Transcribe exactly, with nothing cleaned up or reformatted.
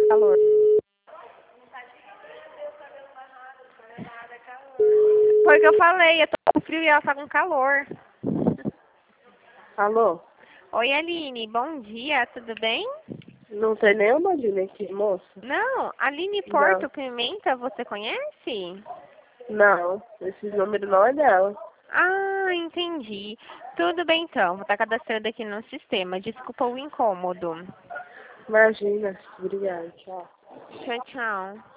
calor. Foi o que eu falei, eu tô com frio e ela tá com calor. Alô? Oi, Aline, bom dia, tudo bem? Não tem nenhuma linha aqui, moça? Não, Aline Não. Porto Pimenta, você conhece? Não, esse número não é dela. Ah, entendi. Tudo bem então, vou estar cadastrando aqui no sistema. Desculpa o incômodo. Imagina. Obrigada, tchau. Tchau, tchau.